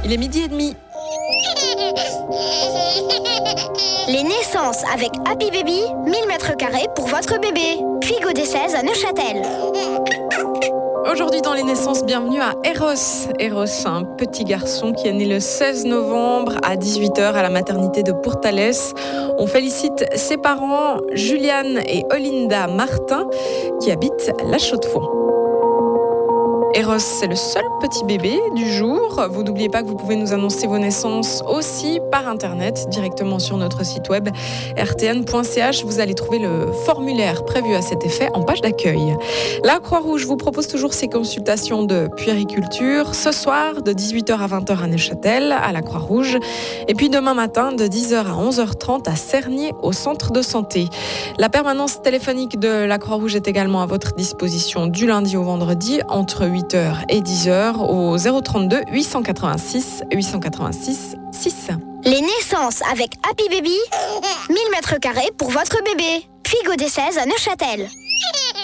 Il est 12h30. Les naissances avec Happy Baby, 1000 m² pour votre bébé. Puigo des 16 à Neuchâtel. Aujourd'hui dans les naissances, bienvenue à Eros. Eros, un petit garçon qui est né le 16 novembre à 18h à la maternité de Pourtalès. On félicite ses parents, Juliane et Olinda Martin, qui habitent La Chaux-de-Fonds. Eros, c'est le seul petit bébé du jour. Vous n'oubliez pas que vous pouvez nous annoncer vos naissances aussi par Internet, directement sur notre site web rtn.ch. Vous allez trouver le formulaire prévu à cet effet en page d'accueil. La Croix-Rouge vous propose toujours ses consultations de puériculture. Ce soir, de 18h à 20h à Neuchâtel, à la Croix-Rouge. Et puis demain matin, de 10h à 11h30 à Cernier, au centre de santé. La permanence téléphonique de la Croix-Rouge est également à votre disposition du lundi au vendredi, entre 8h et 10h au 032 886 886 6. Les naissances avec Happy Baby, 1000 m² pour votre bébé. Puigo des 16 à Neuchâtel.